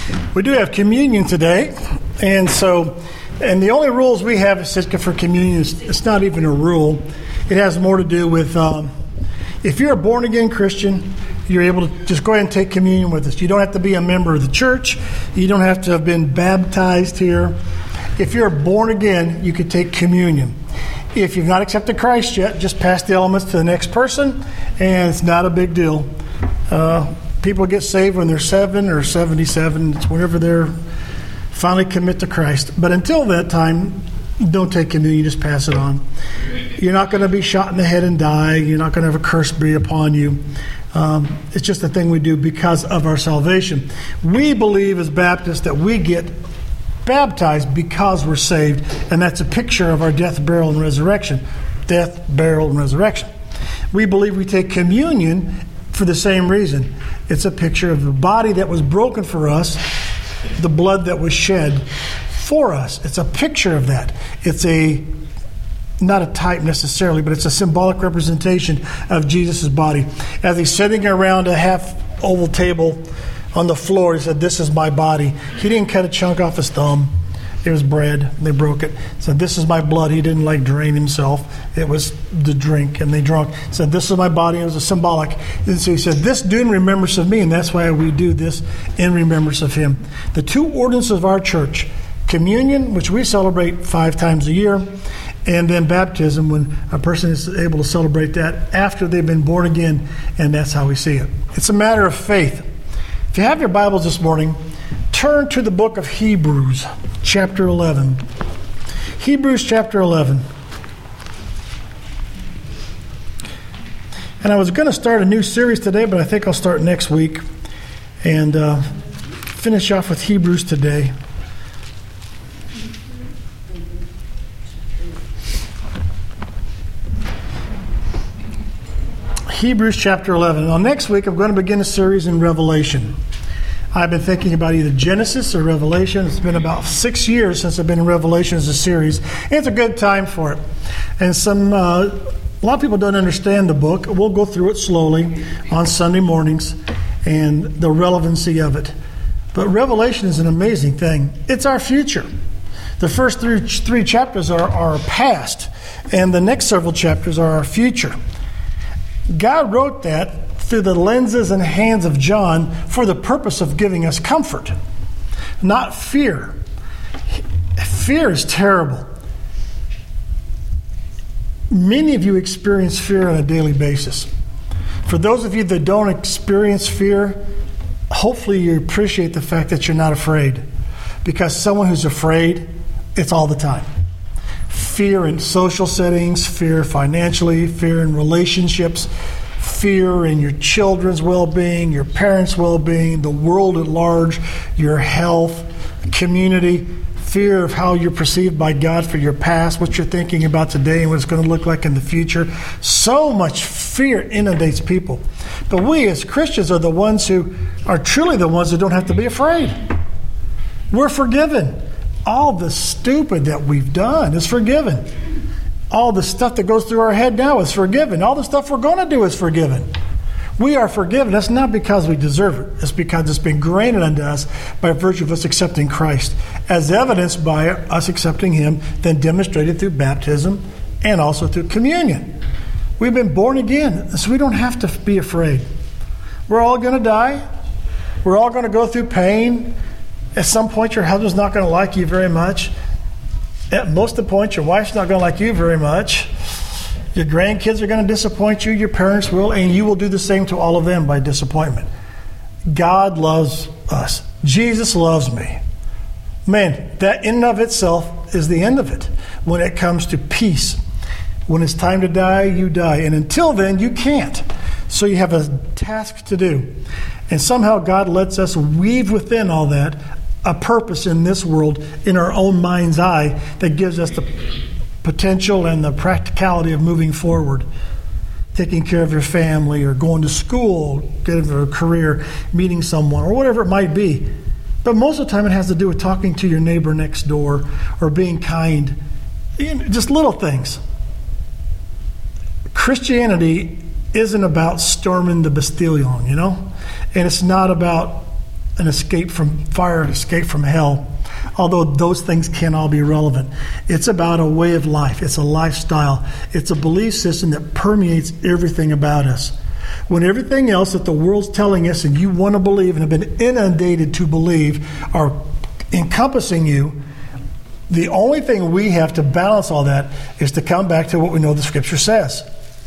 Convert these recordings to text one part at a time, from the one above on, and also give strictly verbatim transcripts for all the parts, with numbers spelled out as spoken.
We do have communion today, and so, and the only rules we have, Sitka, for communion is it's not even a rule. It has more to do with um, if you're a born-again Christian, you're able to just go ahead and take communion with us. You don't have to be a member of the church. You don't have to have been baptized here. If you're born again, you can take communion. If you've not accepted Christ yet, just pass the elements to the next person, and it's not a big deal. Uh, people get saved when they're seven or seventy-seven. It's whenever they're finally commit to Christ. But until that time, don't take communion. You just pass it on. You're not going to be shot in the head and die. You're not going to have a curse be upon you. Um, it's just a thing we do because of our salvation. We believe as Baptists that we get baptized because we're saved, and that's a picture of our death, burial, and resurrection. Death, burial, and resurrection. We believe we take communion for the same reason. It's a picture of the body that was broken for us, the blood that was shed for us. It's a picture of that. It's a not a type necessarily, but it's a symbolic representation of Jesus' body. As he's sitting around a half oval table on the floor, he said, "This is my body." He didn't cut a chunk off his thumb. It was bread. They broke it. He said, "This is my blood." He didn't like drain himself. It was the drink, and they drank. He said, "This is my body." It was a symbolic. And so he said, "This do in remembrance of me," and that's why we do this in remembrance of him. The two ordinances of our church, communion, which we celebrate five times a year, and then baptism, when a person is able to celebrate that after they've been born again, and that's how we see it. It's a matter of faith. If you have your Bibles this morning, turn to the book of Hebrews, chapter eleven. Hebrews chapter eleven. And I was going to start a new series today, but I think I'll start next week and uh, finish off with Hebrews today. Hebrews chapter eleven. Now, next week, I'm going to begin a series in Revelation. I've been thinking about either Genesis or Revelation. It's been about six years since I've been in Revelation as a series. It's a good time for it. And some, uh, a lot of people don't understand the book. We'll go through it slowly on Sunday mornings and the relevancy of it. But Revelation is an amazing thing. It's our future. The first three, three chapters are our past, and the next several chapters are our future. God wrote that through the lenses and hands of John for the purpose of giving us comfort, not fear. Fear is terrible. Many of you experience fear on a daily basis. For those of you that don't experience fear, hopefully you appreciate the fact that you're not afraid. Because someone who's afraid, it's all the time. Fear in social settings, fear financially, fear in relationships, fear in your children's well-being, your parents' well-being, the world at large, your health, community, fear of how you're perceived by God for your past, what you're thinking about today and what it's going to look like in the future. So much fear inundates people. But we as Christians are the ones who are truly the ones who don't have to be afraid. We're forgiven. All the stupid that we've done is forgiven. All the stuff that goes through our head now is forgiven. All the stuff we're going to do is forgiven. We are forgiven. That's not because we deserve it. It's because it's been granted unto us by virtue of us accepting Christ, as evidenced by us accepting him, then demonstrated through baptism and also through communion. We've been born again, so we don't have to be afraid. We're all going to die. We're all going to go through pain. At some point, your husband's not going to like you very much. At most of the point, your wife's not going to like you very much. Your grandkids are going to disappoint you. Your parents will, and you will do the same to all of them by disappointment. God loves us. Jesus loves me. Man, that in and of itself is the end of it when it comes to peace. When it's time to die, you die. And until then, you can't. So you have a task to do. And somehow God lets us weave within all that a purpose in this world, in our own mind's eye, that gives us the potential and the practicality of moving forward. Taking care of your family or going to school, getting a career, meeting someone, or whatever it might be. But most of the time it has to do with talking to your neighbor next door or being kind. You know, just little things. Christianity isn't about storming the Bastille, you know? And it's not about an escape from fire, an escape from hell, although those things can all be relevant. It's about a way of life. It's a lifestyle. It's a belief system that permeates everything about us. When everything else that the world's telling us and you want to believe and have been inundated to believe are encompassing you, the only thing we have to balance all that is to come back to what we know the Scripture says.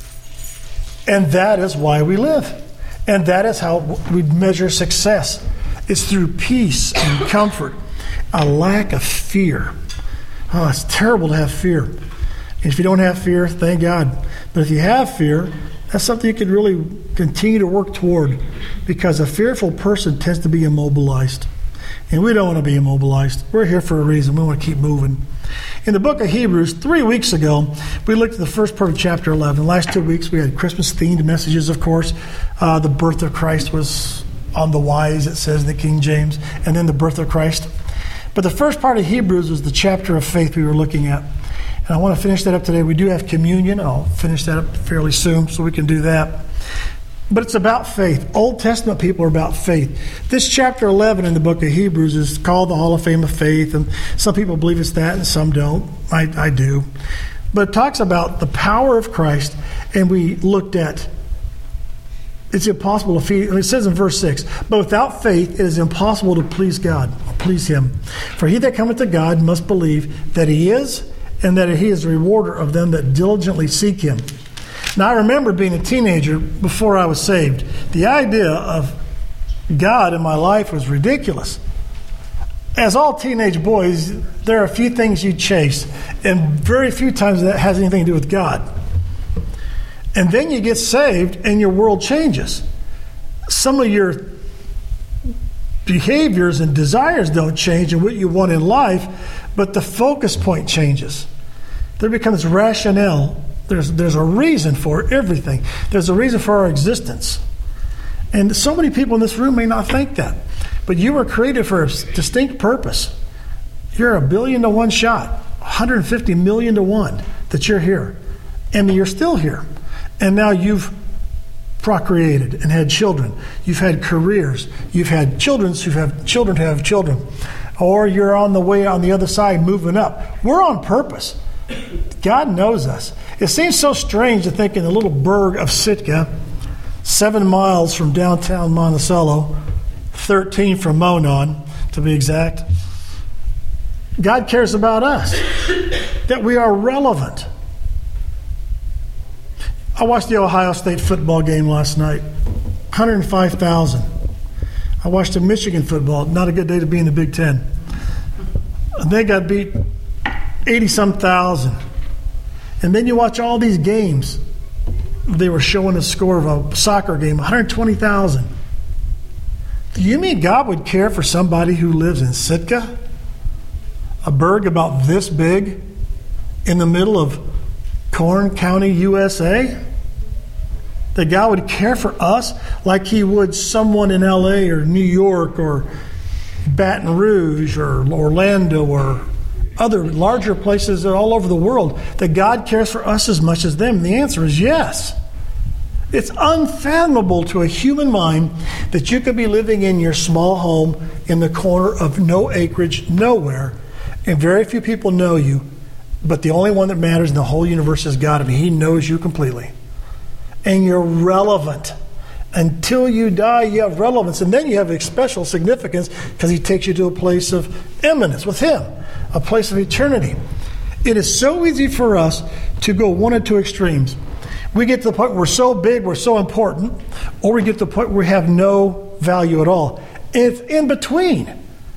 And that is why we live. And that is how we measure success. It's through peace and comfort, a lack of fear. Oh, it's terrible to have fear. And if you don't have fear, thank God. But if you have fear, that's something you can really continue to work toward, because a fearful person tends to be immobilized. And we don't want to be immobilized. We're here for a reason. We want to keep moving. In the book of Hebrews, three weeks ago, we looked at the first part of chapter eleven. The last two weeks, we had Christmas-themed messages, of course. Uh, the birth of Christ was on the wise, it says in the King James, and then the birth of Christ. But the first part of Hebrews was the chapter of faith we were looking at. And I want to finish that up today. We do have communion. I'll finish that up fairly soon so we can do that. But it's about faith. Old Testament people are about faith. This chapter eleven in the book of Hebrews is called the Hall of Fame of Faith, and some people believe it's that and some don't. I, I do. But it talks about the power of Christ, and we looked at it's impossible to feed. It says in verse six, but without faith it is impossible to please God, please Him. For he that cometh to God must believe that He is, and that He is the rewarder of them that diligently seek Him. Now, I remember being a teenager before I was saved. The idea of God in my life was ridiculous. As all teenage boys, there are a few things you chase, and very few times that has anything to do with God. And then you get saved, and your world changes. Some of your behaviors and desires don't change and what you want in life, but the focus point changes. There becomes rationale. There's there's a reason for everything. There's a reason for our existence. And so many people in this room may not think that. But you were created for a distinct purpose. You're a billion to one shot, one hundred fifty million to one that you're here. And you're still here. And now you've procreated and had children. You've had careers. You've had children who have children who have children. Or you're on the way on the other side moving up. We're on purpose. God knows us. It seems so strange to think in the little burg of Sitka, seven miles from downtown Monticello, thirteen from Monon, to be exact, God cares about us, that we are relevant. I watched the Ohio State football game last night, one hundred five thousand. I watched the Michigan football, not a good day to be in the Big Ten. They got beat eighty-some thousand. And then you watch all these games. They were showing a score of a soccer game, one hundred twenty thousand. Do you mean God would care for somebody who lives in Sitka? A burg about this big in the middle of Corn County, U S A? That God would care for us like He would someone in L A or New York or Baton Rouge or Orlando or other larger places all over the world, that God cares for us as much as them? And the answer is yes. It's unfathomable to a human mind that you could be living in your small home in the corner of no acreage, nowhere, and very few people know you, but the only one that matters in the whole universe is God. I mean, He knows you completely. And you're relevant. Until you die, you have relevance. And then you have a special significance because He takes you to a place of eminence with Him, a place of eternity. It is so easy for us to go one of two extremes. We get to the point where we're so big, we're so important, or we get to the point where we have no value at all. And it's in between.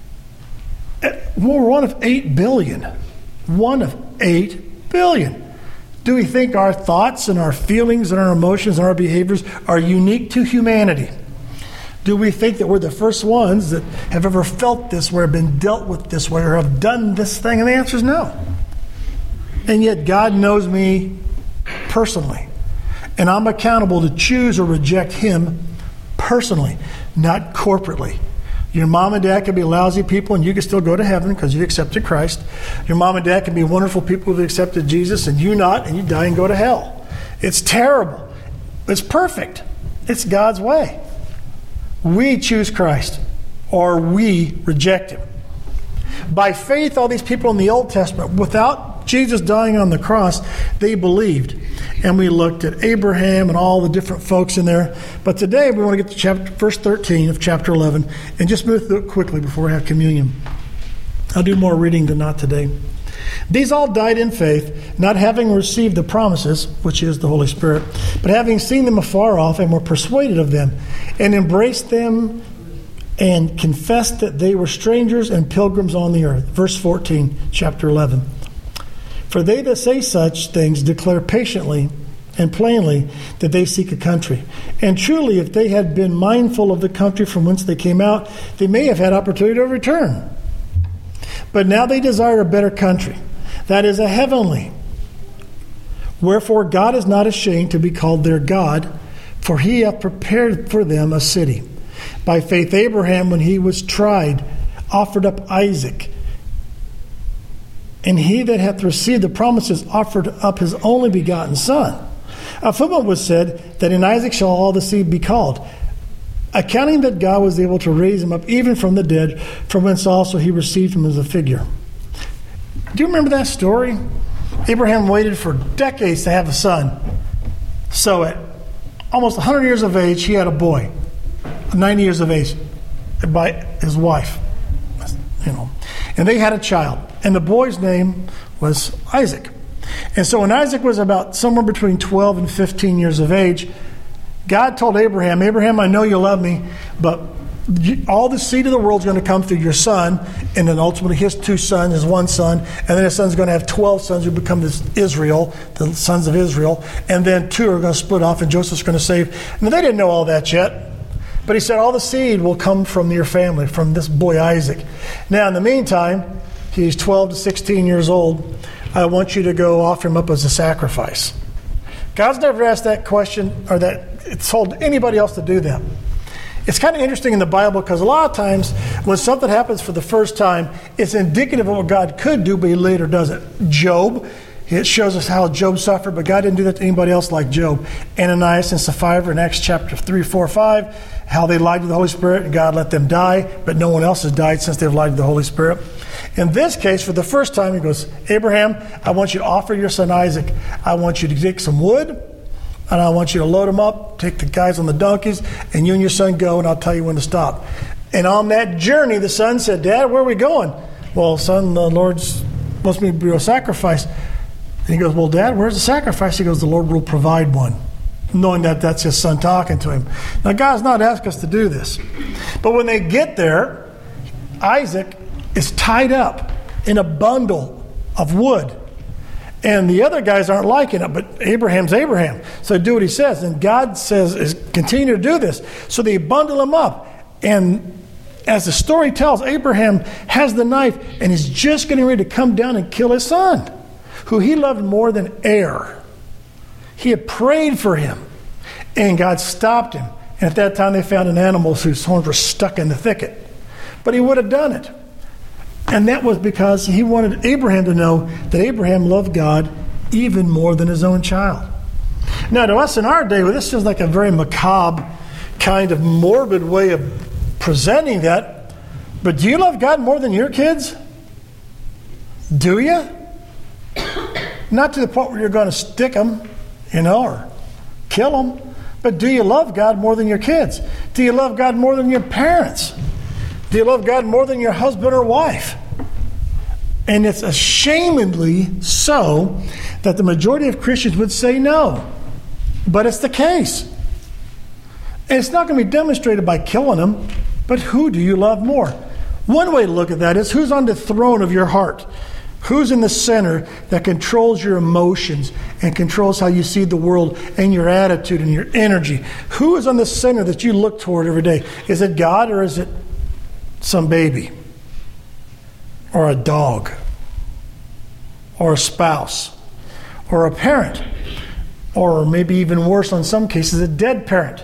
We're one of eight billion. One of eight billion. Do we think our thoughts and our feelings and our emotions and our behaviors are unique to humanity? Do we think that we're the first ones that have ever felt this way or been dealt with this way or have done this thing? And the answer is no. And yet God knows me personally. And I'm accountable to choose or reject Him personally, not corporately. Your mom and dad can be lousy people and you can still go to heaven because you accepted Christ. Your mom and dad can be wonderful people who've accepted Jesus and you not, and you die and go to hell. It's terrible. It's perfect. It's God's way. We choose Christ. or we reject him. By faith, all these people in the Old Testament, without Jesus dying on the cross, they believed. And we looked at Abraham and all the different folks in there. But today we want to get to chapter, verse thirteen of chapter eleven and just move through it quickly before we have communion. I'll do more reading than not today. These all died in faith, not having received the promises, which is the Holy Spirit, but having seen them afar off and were persuaded of them, and embraced them and confessed that they were strangers and pilgrims on the earth. Verse fourteen, chapter eleven. For they that say such things declare patiently and plainly that they seek a country. And truly, if they had been mindful of the country from whence they came out, they may have had opportunity to return. But now they desire a better country, that is, a heavenly. Wherefore God is not ashamed to be called their God, for he hath prepared for them a city. By faith Abraham, when he was tried, offered up Isaac. And he that hath received the promises offered up his only begotten son, of whom it was said that in Isaac shall all the seed be called, accounting that God was able to raise him up even from the dead, from whence also he received him as a figure. Do you remember that story? Abraham waited for decades to have a son. So at almost one hundred years of age, he had a boy. ninety years of age, by his wife. You know, and they had a child. And the boy's name was Isaac. And so when Isaac was about somewhere between twelve and fifteen years of age, God told Abraham, Abraham, I know you love me, but all the seed of the world is going to come through your son, and then ultimately his two sons, his one son, and then his son's going to have twelve sons who become this Israel, the sons of Israel, and then two are going to split off, and Joseph's going to save. And they didn't know all that yet. But he said, all the seed will come from your family, from this boy Isaac. Now, in the meantime, he's twelve to sixteen years old. I want you to go offer him up as a sacrifice. God's never asked that question, or that it's told anybody else to do that. It's kind of interesting in the Bible because a lot of times when something happens for the first time, it's indicative of what God could do, but he later does it. Job, it shows us how Job suffered, but God didn't do that to anybody else like Job. Ananias and Sapphira in Acts chapter three, four, five, how they lied to the Holy Spirit and God let them die, but no one else has died since they've lied to the Holy Spirit. In this case, for the first time, he goes, Abraham, I want you to offer your son Isaac. I want you to take some wood, and I want you to load them up, take the guys on the donkeys, and you and your son go, and I'll tell you when to stop. And on that journey, the son said, Dad, where are we going? Well, son, the Lord wants me to do a sacrifice. And he goes, well, Dad, where's the sacrifice? He goes, the Lord will provide one. Knowing that that's his son talking to him. Now, God's not asking us to do this. But when they get there, Isaac is tied up in a bundle of wood. And the other guys aren't liking it, but Abraham's Abraham. So they do what he says. And God says, is continue to do this. So they bundle him up. And as the story tells, Abraham has the knife and is just getting ready to come down and kill his son, who he loved more than air. He had prayed for him, and God stopped him. And at that time, they found an animal whose horns were stuck in the thicket. But he would have done it. And that was because he wanted Abraham to know that Abraham loved God even more than his own child. Now, to us in our day, well, this is like a very macabre, kind of morbid way of presenting that. But do you love God more than your kids? Do you? Not to the point where you're going to stick them, you know, or kill them. But do you love God more than your kids? Do you love God more than your parents? Do you love God more than your husband or wife? And it's ashamedly so that the majority of Christians would say no. But it's the case. And it's not going to be demonstrated by killing them, but who do you love more? One way to look at that is who's on the throne of your heart? Who's in the center that controls your emotions and controls how you see the world and your attitude and your energy? Who is on the center that you look toward every day? Is it God or is it some baby? Or a dog? Or a spouse? Or a parent? Or maybe even worse, in some cases, a dead parent.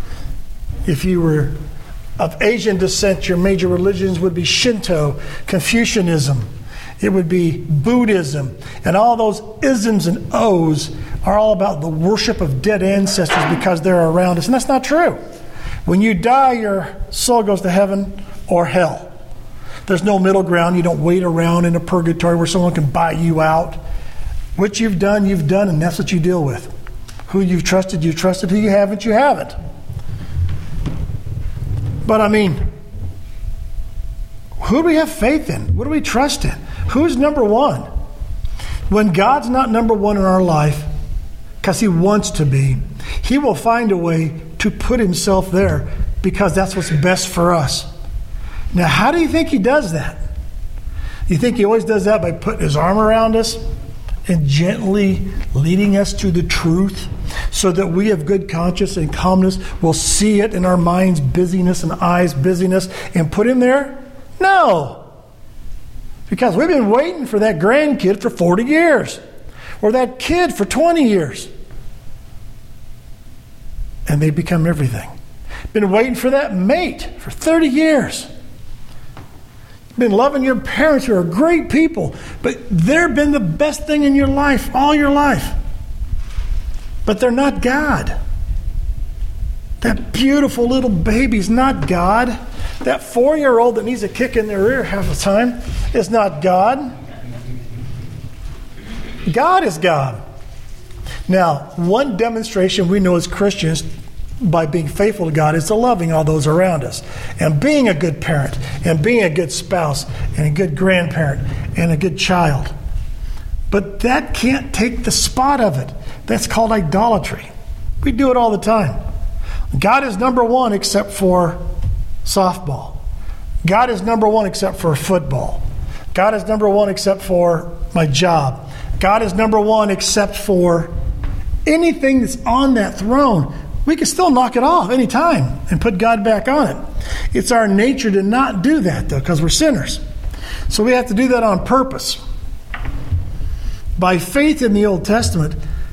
If you were of Asian descent, your major religions would be Shinto, Confucianism. It would be Buddhism. And all those isms and O's are all about the worship of dead ancestors because they're around us. And that's not true. When you die, your soul goes to heaven or hell. There's no middle ground. You don't wait around in a purgatory where someone can buy you out. What you've done, you've done, and that's what you deal with. Who you've trusted, you've trusted. Who you haven't, you haven't. But I mean, who do we have faith in? What do we trust in? Who's number one? When God's not number one in our life, because he wants to be, he will find a way to put himself there because that's what's best for us. Now, how do you think he does that? You think he always does that by putting his arm around us and gently leading us to the truth so that we have good conscience and calmness will see it in our minds, busyness and eyes, busyness, and put him there? No. Because we've been waiting for that grandkid for forty years or that kid for twenty years. And they become everything. Been waiting for that mate for thirty years. Been loving your parents who are great people, but they've been the best thing in your life, all your life. But they're not God. That beautiful little baby's not God. That four-year-old that needs a kick in their ear half the time is not God. God is God. Now, one demonstration we know as Christians by being faithful to God is to loving all those around us and being a good parent and being a good spouse and a good grandparent and a good child. But that can't take the spot of it. That's called idolatry. We do it all the time. God is number one except for softball. God is number one except for football. God is number one except for my job. God is number one except for anything that's on that throne. We can still knock it off anytime and put God back on it. It's our nature to not do that, though, because we're sinners. So we have to do that on purpose. By faith in the Old Testament,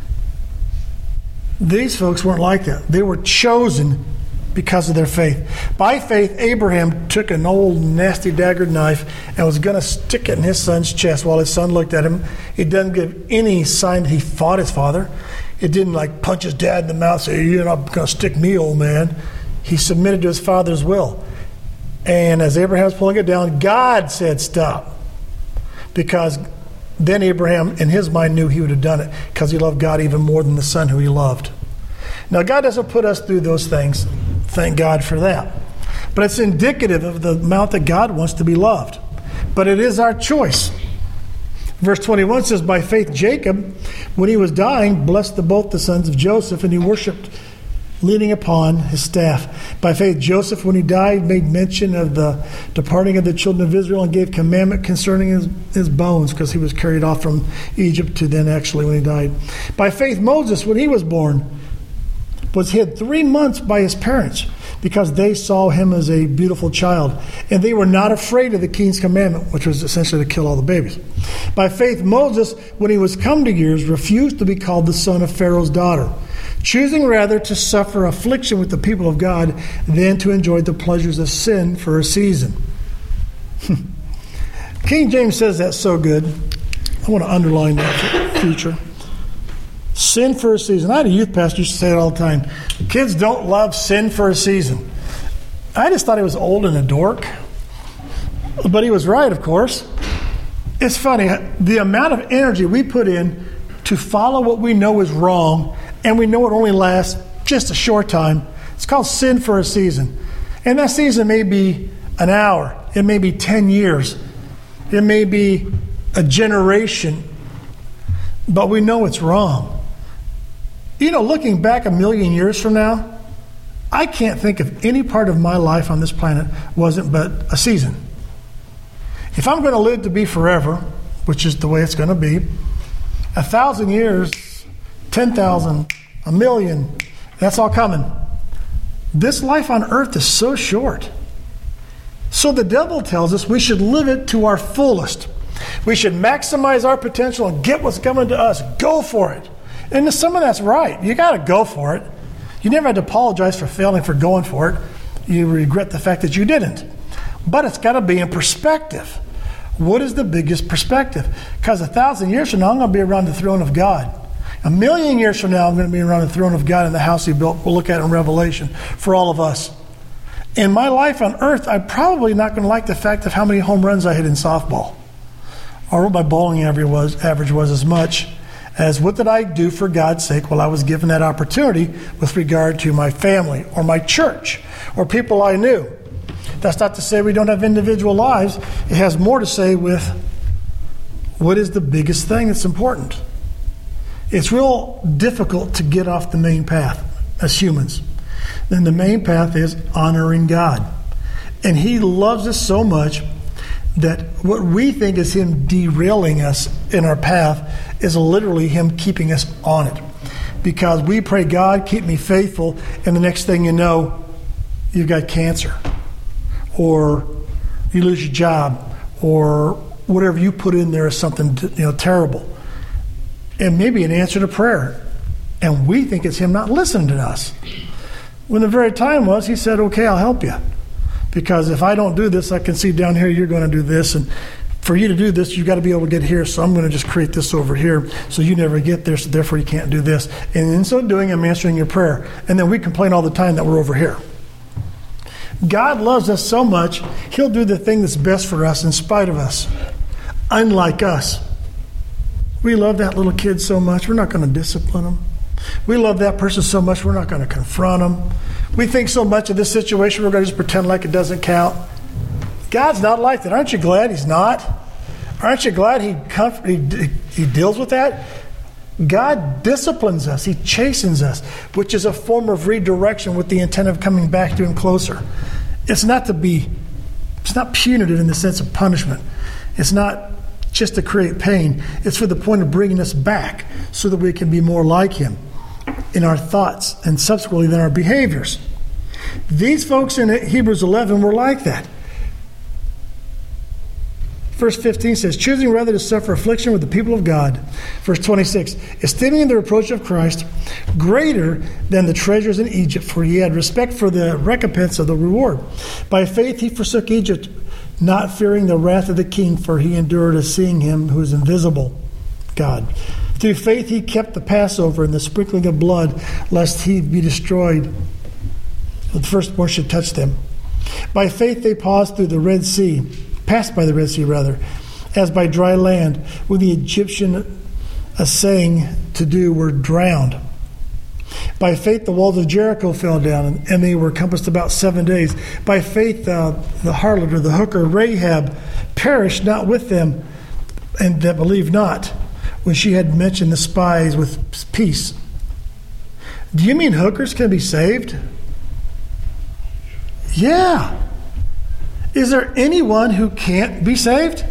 these folks weren't like that. They were chosen because of their faith. By faith, Abraham took an old nasty dagger knife and was going to stick it in his son's chest while his son looked at him. It doesn't give any sign that he fought his father. It didn't like punch his dad in the mouth, say, "You're not going to stick me, old man." He submitted to his father's will. And as Abraham was pulling it down, God said, "Stop." Because then Abraham, in his mind, knew he would have done it because he loved God even more than the son who he loved. Now, God doesn't put us through those things. Thank God for that. But it's indicative of the amount that God wants to be loved. But it is our choice. Verse twenty-one says, by faith Jacob, when he was dying, blessed the, both the sons of Joseph, and he worshipped, leaning upon his staff. By faith Joseph, when he died, made mention of the departing of the children of Israel and gave commandment concerning his, his bones, because he was carried off from Egypt to then actually when he died. By faith Moses, when he was born, was hid three months by his parents, because they saw him as a beautiful child, and they were not afraid of the king's commandment, which was essentially to kill all the babies. By faith Moses, when he was come to years, refused to be called the son of Pharaoh's daughter, choosing rather to suffer affliction with the people of God than to enjoy the pleasures of sin for a season. King James says that so good. I want to underline that feature. Sin for a season. I had a youth pastor who used to say it all the time. Kids don't love sin for a season. I just thought he was old and a dork. But he was right, of course. It's funny, the amount of energy we put in to follow what we know is wrong, and we know it only lasts just a short time. It's called sin for a season. And that season may be an hour. It may be ten years. It may be a generation. But we know it's wrong. You know, looking back a million years from now, I can't think of any part of my life on this planet wasn't but a season. If I'm going to live to be forever, which is the way it's going to be, a thousand years, ten thousand, a million, that's all coming. This life on earth is so short. So the devil tells us we should live it to our fullest. We should maximize our potential and get what's coming to us. Go for it. And some of that's right. You got to go for it. You never had to apologize for failing for going for it. You regret the fact that you didn't. But it's got to be in perspective. What is the biggest perspective? Because a thousand years from now, I'm going to be around the throne of God. A million years from now, I'm going to be around the throne of God in the house he built. We'll look at it in Revelation for all of us. In my life on earth, I'm probably not going to like the fact of how many home runs I hit in softball, or what my bowling average was, average was as much as what did I do for God's sake while I was given that opportunity with regard to my family or my church or people I knew. That's not to say we don't have individual lives. It has more to say with what is the biggest thing that's important. It's real difficult to get off the main path as humans. Then the main path is honoring God. And He loves us so much that what we think is Him derailing us in our path is literally Him keeping us on it. Because we pray, God, keep me faithful, and the next thing you know, you've got cancer. Or you lose your job, or whatever you put in there is something, you know, terrible. And maybe an answer to prayer. And we think it's Him not listening to us. When the very time was, He said, okay, I'll help you. Because if I don't do this, I can see down here you're going to do this. And for you to do this, you've got to be able to get here. So I'm going to just create this over here so you never get there. So therefore you can't do this. And in so doing, I'm answering your prayer. And then we complain all the time that we're over here. God loves us so much, He'll do the thing that's best for us in spite of us. Unlike us. We love that little kid so much, we're not going to discipline them. We love that person so much, we're not going to confront them. We think so much of this situation, we're going to just pretend like it doesn't count. God's not like that. Aren't you glad He's not? Aren't you glad He comfort, he, he deals with that? God disciplines us. He chastens us, which is a form of redirection with the intent of coming back to Him closer. It's not to be, it's not punitive in the sense of punishment. It's not just to create pain. It's for the point of bringing us back so that we can be more like Him in our thoughts and subsequently in our behaviors. These folks in Hebrews eleven were like that. Verse fifteen says, choosing rather to suffer affliction with the people of God. Verse twenty-six, esteeming the reproach of Christ greater than the treasures in Egypt, for he had respect for the recompense of the reward. By faith he forsook Egypt, not fearing the wrath of the king, for he endured as seeing Him who is invisible, God. Through faith he kept the Passover and the sprinkling of blood, lest he be destroyed. The firstborn should touch them. By faith they paused through the Red Sea, passed by the Red Sea rather, as by dry land, when the Egyptian essaying to do were drowned. By faith the walls of Jericho fell down, and they were compassed about seven days. By faith uh, the harlot or the hooker Rahab perished not with them, and that believed not, when she had mentioned the spies with peace. Do you mean hookers can be saved? Yeah. Is there anyone who can't be saved?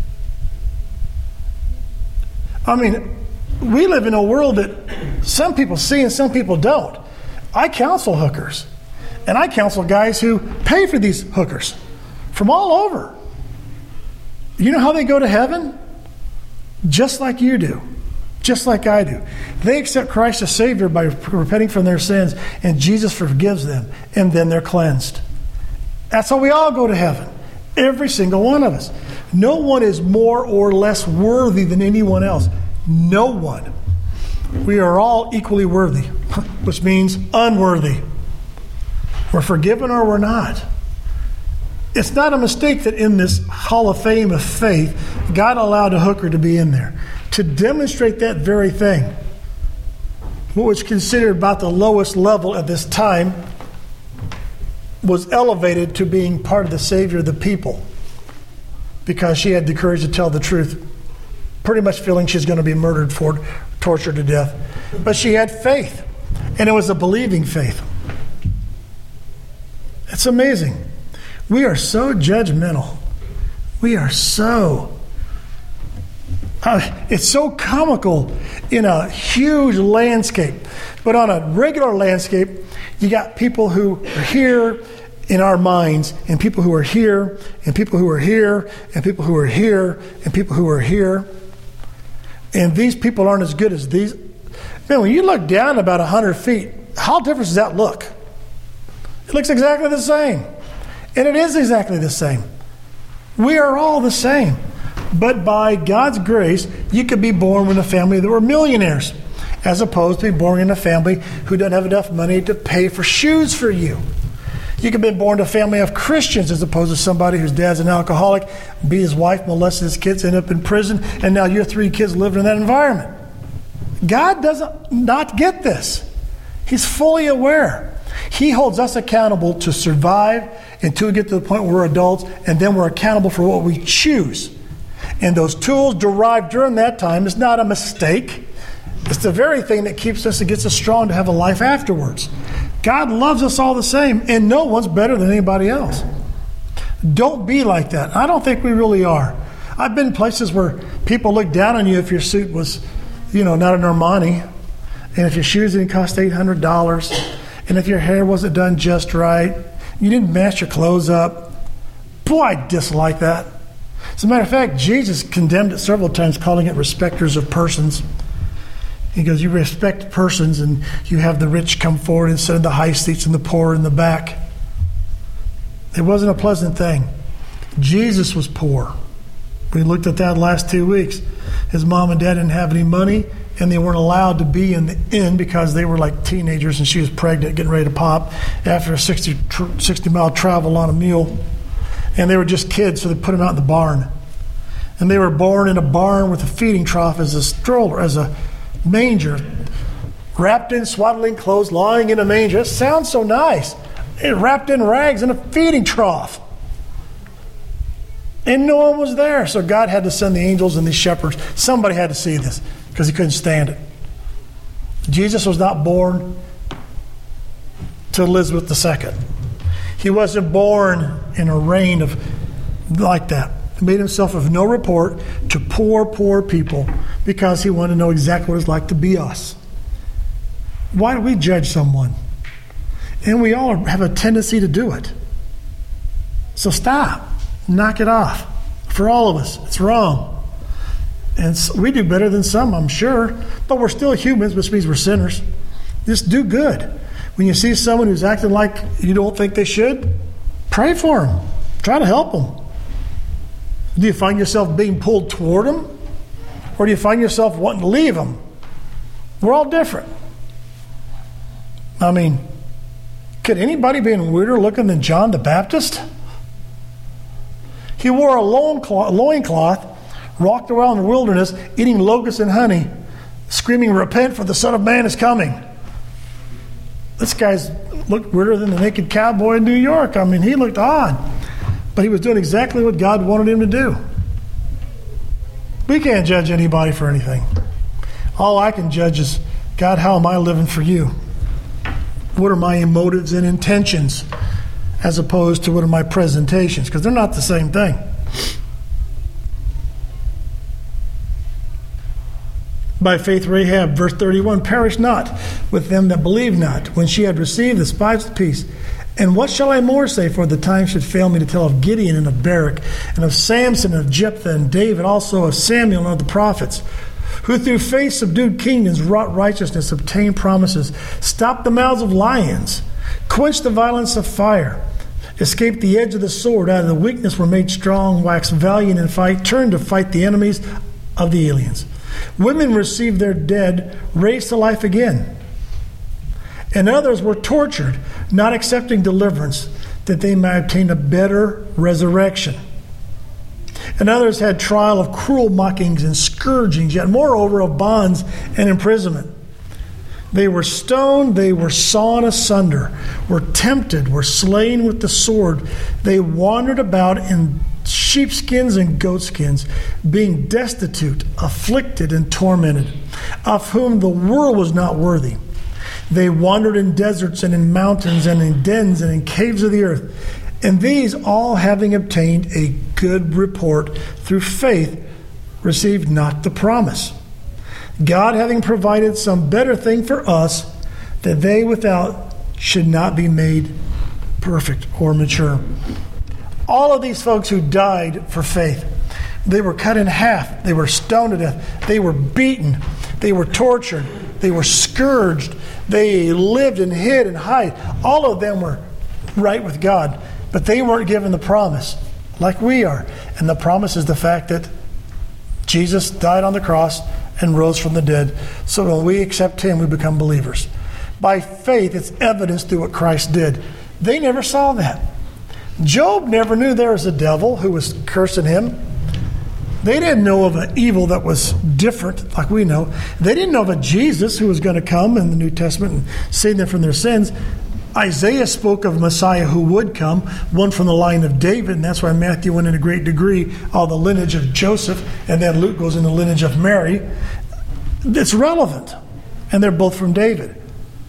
I mean, we live in a world that some people see and some people don't. I counsel hookers. And I counsel guys who pay for these hookers from all over. You know how they go to heaven? Just like you do. Just like I do. They accept Christ as Savior by repenting from their sins, and Jesus forgives them, and then they're cleansed. That's how we all go to heaven. Every single one of us. No one is more or less worthy than anyone else. No one. We are all equally worthy, which means unworthy. We're forgiven or we're not. It's not a mistake that in this Hall of Fame of faith, God allowed a hooker to be in there to demonstrate that very thing. What was considered about the lowest level at this time was elevated to being part of the Savior of the people because she had the courage to tell the truth, pretty much feeling she's going to be murdered for, tortured to death. But she had faith, and it was a believing faith. It's amazing. We are so judgmental. We are so... Uh, it's so comical in a huge landscape. But on a regular landscape, you got people who are here in our minds, and people who are here, and people who are here, and people who are here, and people who are here. And these people aren't as good as these. Man, when you look down about one hundred feet, how different does that look? It looks exactly the same. And it is exactly the same. We are all the same. But by God's grace, you could be born in a family that were millionaires, as opposed to be born in a family who doesn't have enough money to pay for shoes for you. You could have been born to a family of Christians as opposed to somebody whose dad's an alcoholic, beat his wife, molested his kids, end up in prison, and now your three kids live in that environment. God doesn't not get this. He's fully aware. He holds us accountable to survive until we get to the point where we're adults, and then we're accountable for what we choose. And those tools derived during that time is not a mistake. It's the very thing that keeps us and gets us strong to have a life afterwards. God loves us all the same, and no one's better than anybody else. Don't be like that. I don't think we really are. I've been in places where people look down on you if your suit was, you know, not an Armani, and if your shoes didn't cost eight hundred dollars, and if your hair wasn't done just right, you didn't match your clothes up. Boy, I dislike that. As a matter of fact, Jesus condemned it several times, calling it respecters of persons. He goes, you respect persons, and you have the rich come forward instead of the high seats and the poor in the back. It wasn't a pleasant thing. Jesus was poor. We looked at that last two weeks. His mom and dad didn't have any money, and they weren't allowed to be in the inn because they were like teenagers, and she was pregnant, getting ready to pop after a sixty, sixty mile travel on a mule. And they were just kids, so they put them out in the barn. And they were born in a barn with a feeding trough as a stroller, as a manger, wrapped in swaddling clothes, lying in a manger. It sounds so nice. It wrapped in rags in a feeding trough. And no one was there. So God had to send the angels and these shepherds. Somebody had to see this because he couldn't stand it. Jesus was not born to Elizabeth the Second. He wasn't born in a reign of like that. He made himself of no report to poor, poor people because he wanted to know exactly what it's like to be us. Why do we judge someone? And we all have a tendency to do it. So stop. Knock it off. For all of us, it's wrong. And we do better than some, I'm sure, but we're still humans, which means we're sinners. Just do good. When you see someone who's acting like you don't think they should, pray for them. Try to help them. Do you find yourself being pulled toward them? Or do you find yourself wanting to leave them? We're all different. I mean, could anybody be weirder looking than John the Baptist? He wore a loincloth, walked around the wilderness, eating locusts and honey, screaming, "Repent, for the Son of Man is coming." This guy's looked weirder than the naked cowboy in New York. I mean, he looked odd. But he was doing exactly what God wanted him to do. We can't judge anybody for anything. All I can judge is, God, how am I living for you? What are my motives and intentions as opposed to what are my presentations? Because they're not the same thing. By faith Rahab, verse thirty-one, perished not with them that believe not, when she had received the spies of peace. And what shall I more say? For the time should fail me to tell of Gideon and of Barak, and of Samson and of Jephthah and David, also of Samuel and of the prophets, who through faith subdued kingdoms, wrought righteousness, obtained promises, stopped the mouths of lions, quenched the violence of fire, escaped the edge of the sword, out of the weakness were made strong, waxed valiant in fight, turned to fight the enemies of the aliens. Women received their dead, raised to life again. And others were tortured, not accepting deliverance, that they might obtain a better resurrection. And others had trial of cruel mockings and scourgings, yet moreover of bonds and imprisonment. They were stoned, they were sawn asunder, were tempted, were slain with the sword. They wandered about in sheepskins and goatskins, being destitute, afflicted, and tormented, of whom the world was not worthy. They wandered in deserts and in mountains and in dens and in caves of the earth. And these, all having obtained a good report through faith, received not the promise. God having provided some better thing for us, that they without should not be made perfect or mature. All of these folks who died for faith, they were cut in half, they were stoned to death, they were beaten, they were tortured, they were scourged, they lived and hid and hid. All of them were right with God, but they weren't given the promise like we are. And the promise is the fact that Jesus died on the cross and rose from the dead. So when we accept him, we become believers. By faith, it's evidence through what Christ did. They never saw that. Job never knew there was a devil who was cursing him. They didn't know of an evil that was different, like we know. They didn't know of a Jesus who was going to come in the New Testament and save them from their sins. Isaiah spoke of Messiah who would come, one from the line of David, and that's why Matthew went in a great degree all the lineage of Joseph, and then Luke goes in the lineage of Mary. It's relevant, and they're both from David.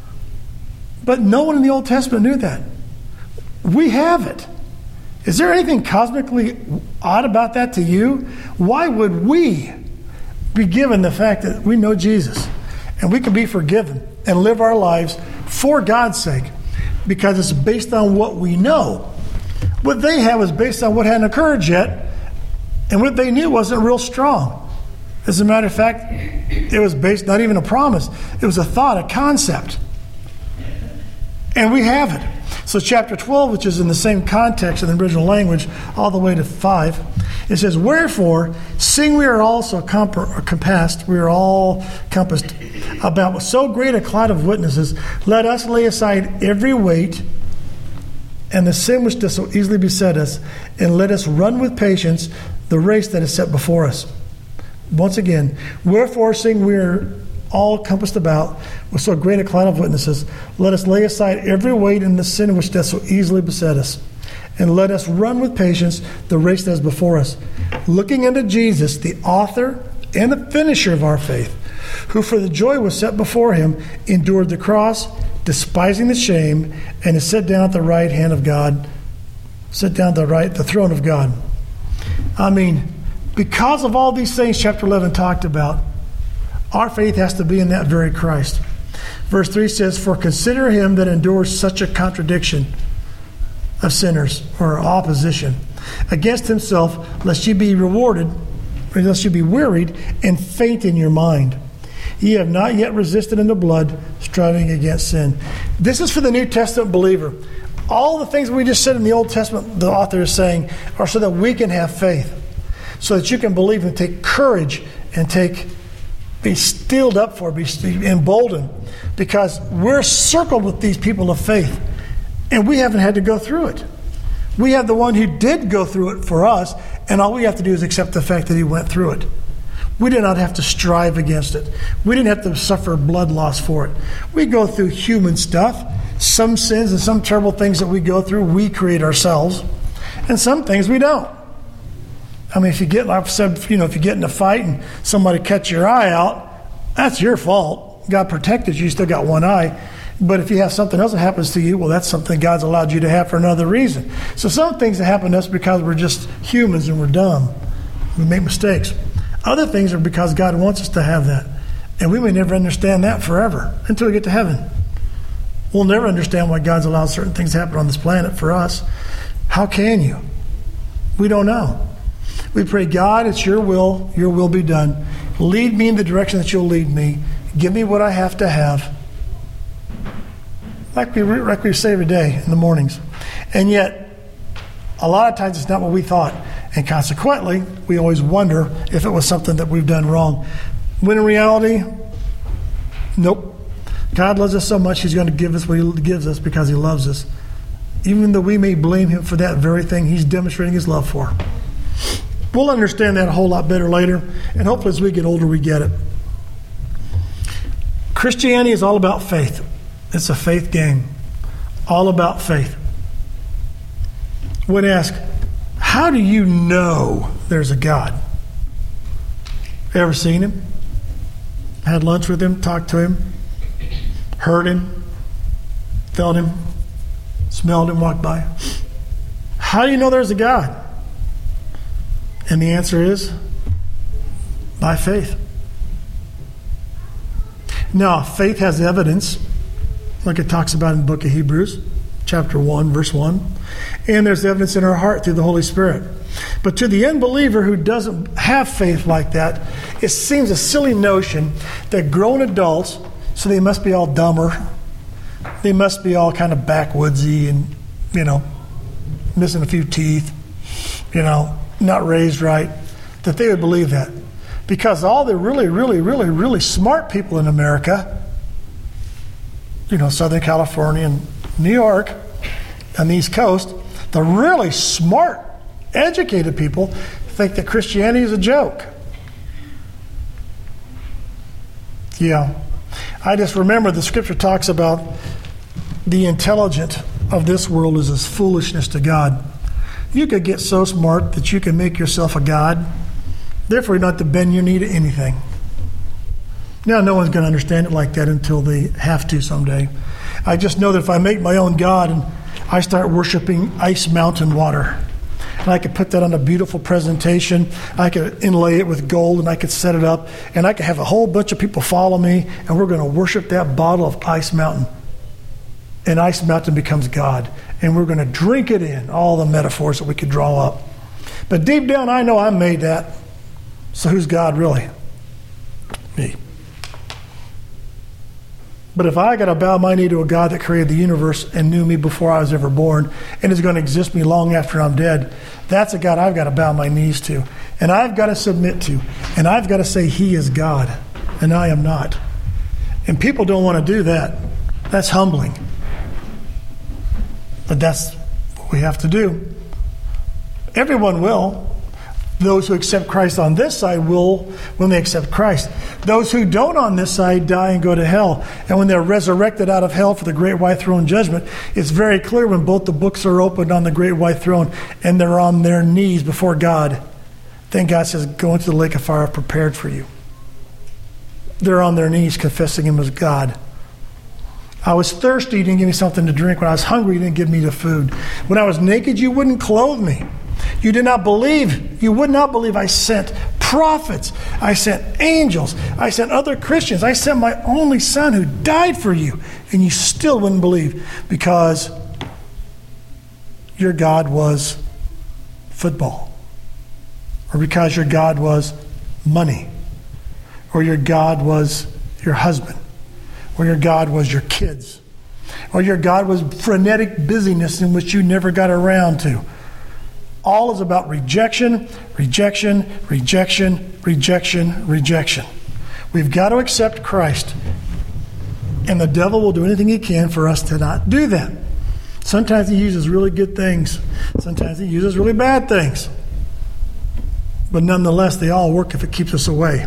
But no one in the Old Testament knew that. We have it. Is there anything cosmically odd about that to you? Why would we be given the fact that we know Jesus and we can be forgiven and live our lives for God's sake? Because it's based on what we know. What they had was based on what hadn't occurred yet, and what they knew wasn't real strong. As a matter of fact, it was based, not even a promise, it was a thought, a concept. And we have it. So chapter twelve, which is in the same context in the original language, all the way to five, it says, "Wherefore, seeing we are also comp- compassed, we are all compassed about with so great a cloud of witnesses, let us lay aside every weight and the sin which does so easily beset us, and let us run with patience the race that is set before us." Once again, "Wherefore, seeing we are all compassed about with so great a cloud of witnesses, let us lay aside every weight and the sin which does so easily beset us, and let us run with patience the race that is before us, looking unto Jesus, the author and the finisher of our faith, who for the joy was set before him endured the cross, despising the shame, and is set down at the right hand of God, set down at the right, the throne of God." I mean, because of all these things chapter eleven talked about, our faith has to be in that very Christ. Verse three says, "For consider him that endures such a contradiction of sinners," or opposition, "against himself, lest ye be rewarded, or lest ye be wearied, and faint in your mind. Ye have not yet resisted unto blood, striving against sin." This is for the New Testament believer. All the things we just said in the Old Testament, the author is saying, are so that we can have faith, so that you can believe and take courage and take be steeled up for, be emboldened, because we're circled with these people of faith, and we haven't had to go through it. We have the one who did go through it for us, and all we have to do is accept the fact that he went through it. We did not have to strive against it. We didn't have to suffer blood loss for it. We go through human stuff. Some sins and some terrible things that we go through, we create ourselves, and some things we don't. I mean, if you get, like I said, you know, if you get in a fight and somebody cuts your eye out, that's your fault. God protected you, you still got one eye. But if you have something else that happens to you, well, that's something God's allowed you to have for another reason. So some things that happen to us because we're just humans and we're dumb. We make mistakes. Other things are because God wants us to have that. And we may never understand that forever until we get to heaven. We'll never understand why God's allowed certain things to happen on this planet for us. How can you? We don't know. We pray, God, it's your will. Your will be done. Lead me in the direction that you'll lead me. Give me what I have to have. Like we, like we say every day in the mornings. And yet, a lot of times it's not what we thought. And consequently, we always wonder if it was something that we've done wrong. When in reality, nope. God loves us so much, he's going to give us what he gives us because he loves us. Even though we may blame him for that very thing, he's demonstrating his love for. We'll understand that a whole lot better later, and hopefully as we get older, we get it. Christianity is all about faith. It's a faith game. All about faith. When asked, how do you know there's a God? Ever seen him? Had lunch with him, talked to him, heard him, felt him, smelled him, walked by? How do you know there's a God? And the answer is, by faith. Now, faith has evidence, like it talks about in the book of Hebrews, chapter one, verse one. And there's evidence in our heart through the Holy Spirit. But to the unbeliever who doesn't have faith like that, it seems a silly notion that grown adults, so they must be all dumber, they must be all kind of backwoodsy and, you know, missing a few teeth, you know, not raised right, that they would believe that. Because all the really, really, really, really smart people in America, you know, Southern California and New York, on the East Coast, the really smart, educated people think that Christianity is a joke. Yeah. I just remember the scripture talks about the intelligent of this world is as foolishness to God. You could get so smart that you can make yourself a god. Therefore, you don't have to bend your knee to anything. Now, no one's going to understand it like that until they have to someday. I just know that if I make my own god and I start worshiping ice mountain water, and I could put that on a beautiful presentation, I could inlay it with gold, and I could set it up, and I could have a whole bunch of people follow me, and we're going to worship that bottle of Ice Mountain. And Ice Mountain becomes God. And we're going to drink it in, all the metaphors that we could draw up. But deep down, I know I made that. So who's God really? Me. But if I got to bow my knee to a God that created the universe and knew me before I was ever born and is going to exist me long after I'm dead, that's a God I've got to bow my knees to. And I've got to submit to. And I've got to say He is God and I am not. And people don't want to do that. That's humbling. But that's what we have to do. Everyone will. Those who accept Christ on this side will when they accept Christ. Those who don't on this side die and go to hell. And when they're resurrected out of hell for the great white throne judgment, it's very clear when both the books are opened on the great white throne and they're on their knees before God. Then God says, go into the lake of fire prepared for you. They're on their knees confessing Him as God. I was thirsty, you didn't give me something to drink. When I was hungry, you didn't give me the food. When I was naked, you wouldn't clothe me. You did not believe, you would not believe I sent prophets. I sent angels. I sent other Christians. I sent my only son who died for you. And you still wouldn't believe because your God was football. Or because your God was money. Or your God was your husband. Or your God was your kids. Or your God was frenetic busyness in which you never got around to. All is about rejection, rejection, rejection, rejection, rejection. We've got to accept Christ. And the devil will do anything he can for us to not do that. Sometimes he uses really good things. Sometimes he uses really bad things. But nonetheless, they all work if it keeps us away.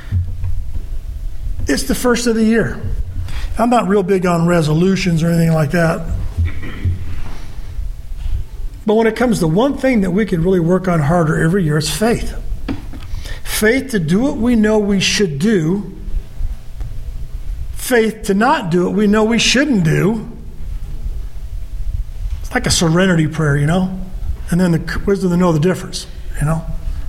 It's the first of the year. I'm not real big on resolutions or anything like that. But when it comes to one thing that we can really work on harder every year, it's faith. Faith to do what we know we should do. Faith to not do what we know we shouldn't do. It's like a serenity prayer, you know? And then the wisdom to know the difference, you know?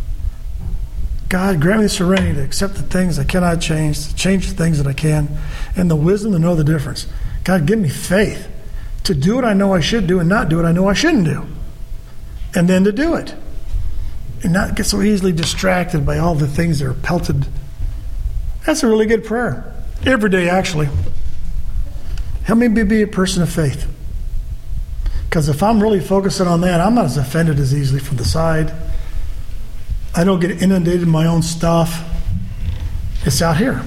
God, grant me the serenity to accept the things I cannot change, to change the things that I can, and the wisdom to know the difference. God, give me faith to do what I know I should do and not do what I know I shouldn't do. And then to do it. And not get so easily distracted by all the things that are pelted. That's a really good prayer. Every day, actually. Help me be a person of faith. Because if I'm really focusing on that, I'm not as offended as easily from the side. I don't get inundated in my own stuff. It's out here.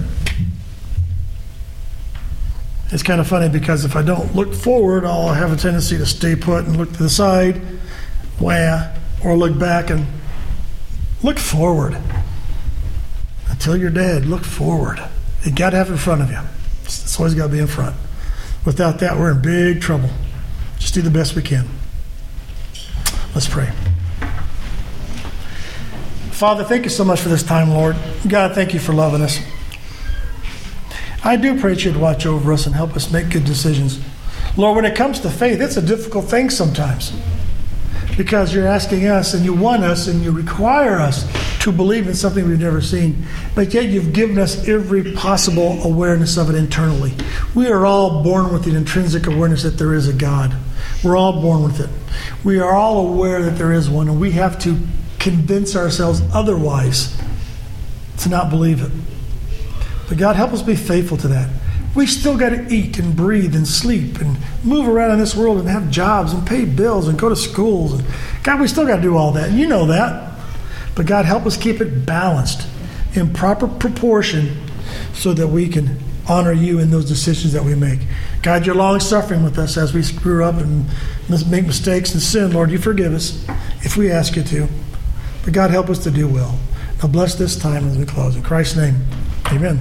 It's kind of funny because if I don't look forward, I'll have a tendency to stay put and look to the side, wah, or look back and look forward. Until you're dead, look forward. You got to have it in front of you. It's always got to be in front. Without that, we're in big trouble. Just do the best we can. Let's pray. Father, thank you so much for this time, Lord. God, thank you for loving us. I do pray that you'd watch over us and help us make good decisions. Lord, when it comes to faith, it's a difficult thing sometimes because you're asking us and you want us and you require us to believe in something we've never seen, but yet you've given us every possible awareness of it internally. We are all born with the intrinsic awareness that there is a God. We're all born with it. We are all aware that there is one, and we have to convince ourselves otherwise to not believe it. But God, help us be faithful to that. We still got to eat and breathe and sleep and move around in this world and have jobs and pay bills and go to schools. And God, we still got to do all that. And you know that. But God, help us keep it balanced in proper proportion so that we can honor you in those decisions that we make. God, you're long-suffering with us as we screw up and make mistakes and sin. Lord, you forgive us if we ask you to. But God, help us to do well. Now bless this time as we close. In Christ's name, amen.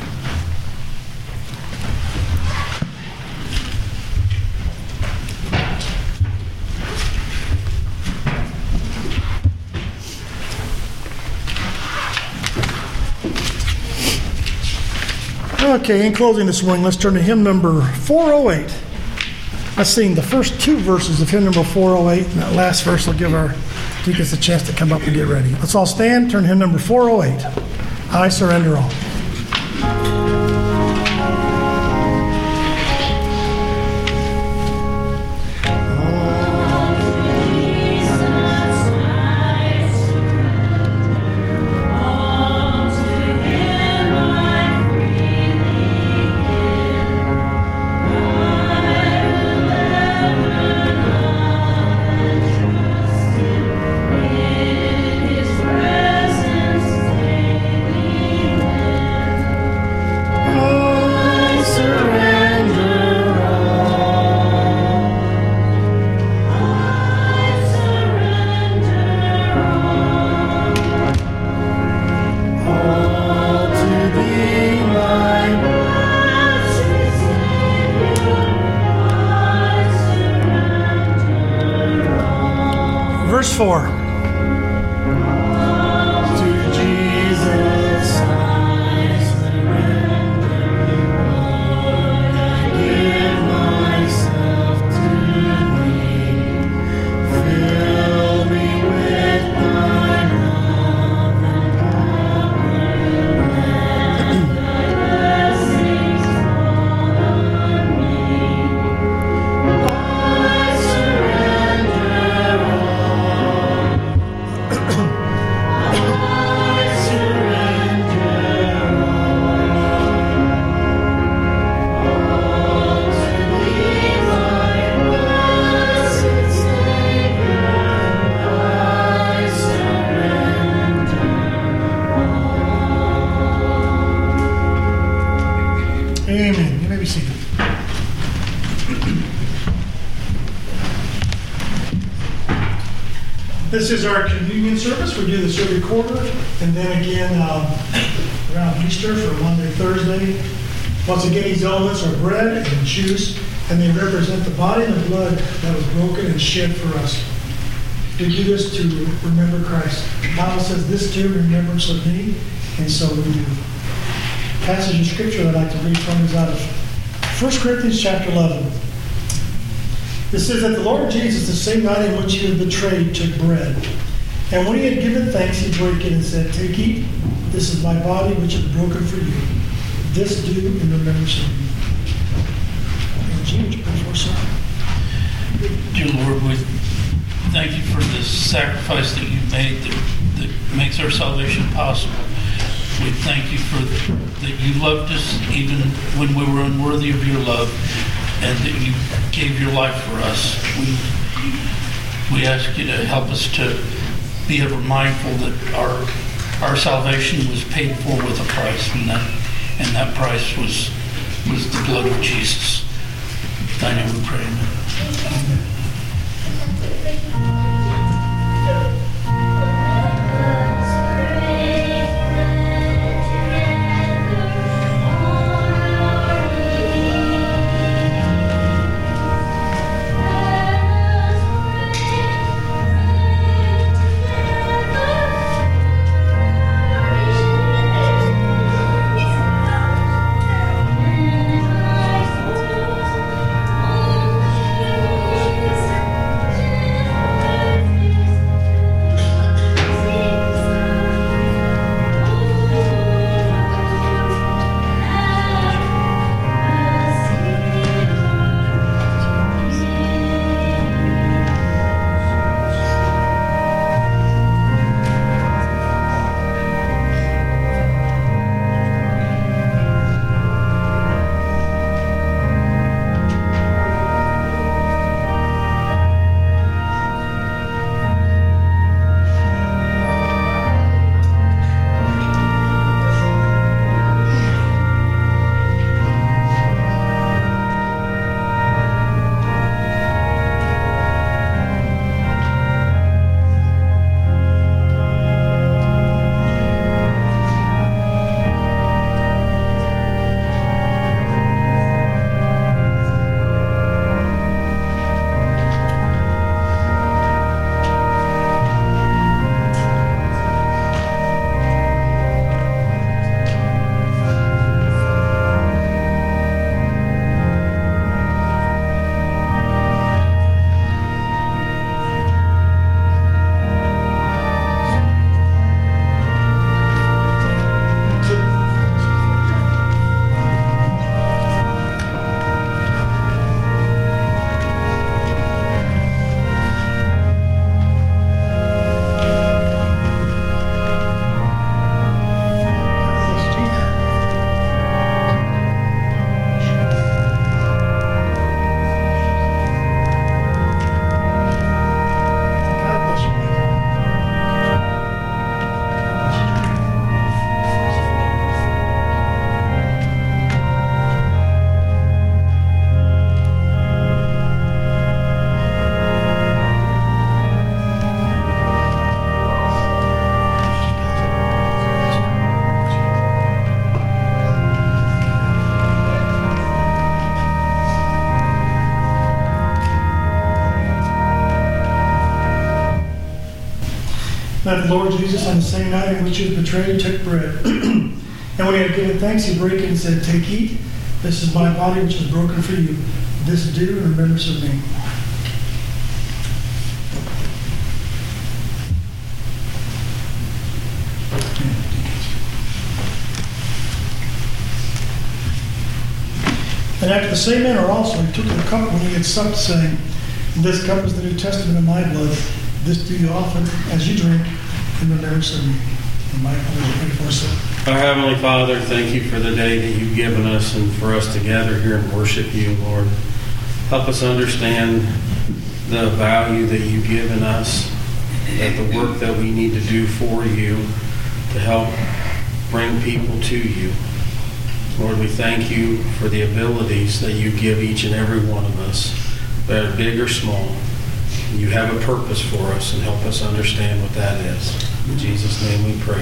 Okay, in closing this morning, let's turn to hymn number four oh eight. Let's sing the first two verses of hymn number four oh eight, and that last verse will give our deacons a chance to come up and get ready. Let's all stand, turn to hymn number four oh eight. I surrender all. Verse four. Amen. You may be seated. This is our communion service. We do this every quarter, and then again um, around Easter for Monday, Thursday. Once again, these elements are bread and juice, and they represent the body and the blood that was broken and shed for us. We do this to remember Christ. The Bible says this too, remembrance of me, and so we do. The passage of Scripture that I'd like to read from is out of First Corinthians chapter eleven. It says that the Lord Jesus, the same night in which he was betrayed, took bread. And when he had given thanks, he broke it and said, "Take, eat. This is my body, which is broken for you. This do in remembrance of me." And Gene, would you pray for us, sir? Dear Lord, we thank you for this sacrifice that you made that, that makes our salvation possible. We thank you for that you loved us even when we were unworthy of your love, and that you gave your life for us. We we ask you to help us to be ever mindful that our our salvation was paid for with a price, and that and that price was was the blood of Jesus. Thy name we pray. Amen. the Lord Jesus, on the same night in which he was betrayed, took bread. And when he had given thanks, he broke it and said, "Take, eat. This is my body, which is broken for you. This do in remembrance of me." And after the same manner also he took the cup when he had supped, saying, "This cup is the New Testament of my blood. This do you often, as you drink, in remembrance of me." And Michael, will pray for us. Our Heavenly Father, thank you for the day that you've given us and for us to gather here and worship you, Lord. Help us understand the value that you've given us, that the work that we need to do for you to help bring people to you. Lord, we thank you for the abilities that you give each and every one of us, whether big or small. You have a purpose for us, and help us understand what that is. In Jesus' name we pray.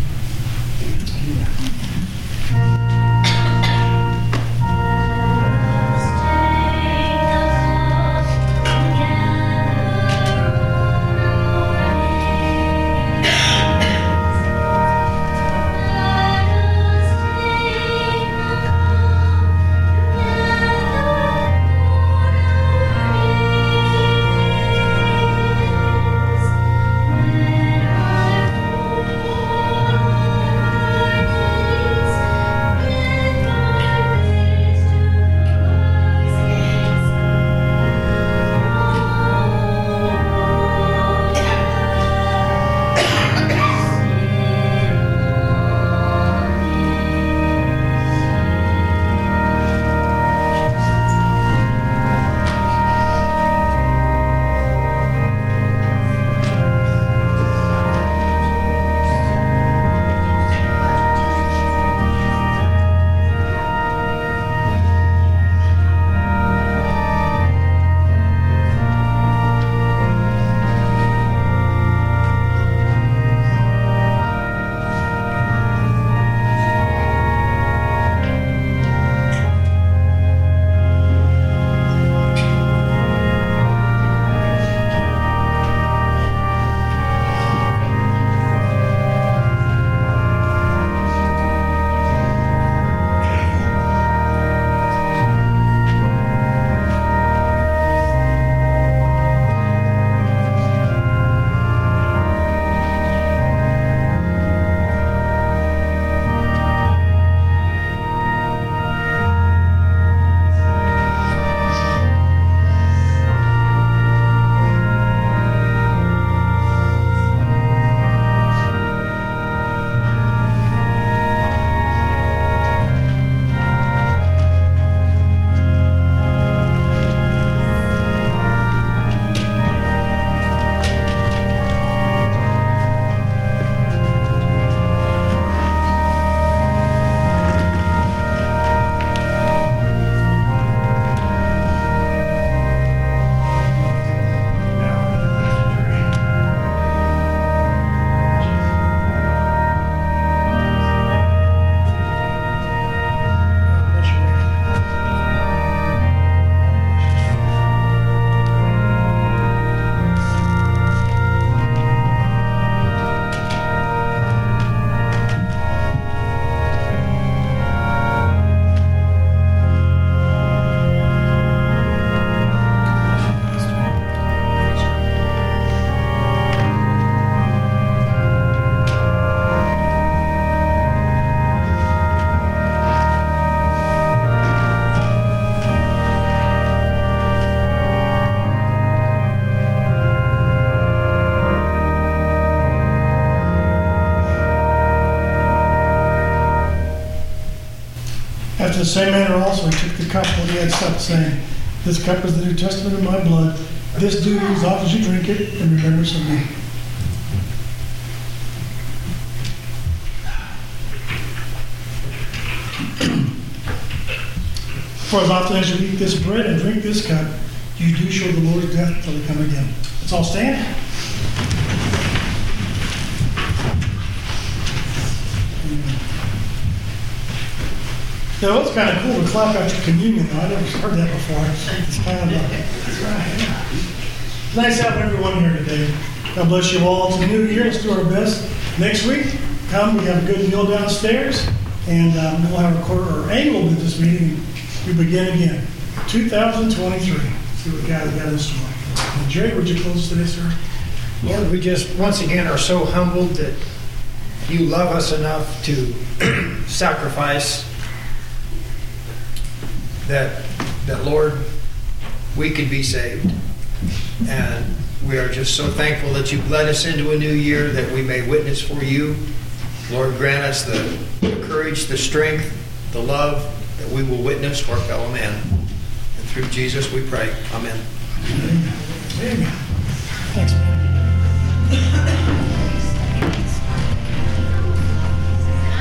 After the same manner also he took the cup when he had supped, saying, "This cup is the New Testament of my blood. This do as often as you drink it in remembrance of me." For as often as you eat this bread and drink this cup, you do show the Lord's death till he come again. Let's all stand. Now, it's kind of cool to clap after communion, though. I've never heard that before. It's kind of a, it's nice having everyone here today. God bless you all. It's a new year. Let's do our best. Next week, come. We have a good meal downstairs, and um, we'll have our, quarter, our annual business meeting. We begin again. two thousand twenty-three. See what God has got in store. And Jerry, would you close us today, sir? Lord, we just once again are so humbled that you love us enough to sacrifice that, that, Lord, we could be saved. And we are just so thankful that you've led us into a new year that we may witness for you. Lord, grant us the, the courage, the strength, the love that we will witness to our fellow man. And through Jesus we pray. Amen. Amen. Thanks, man.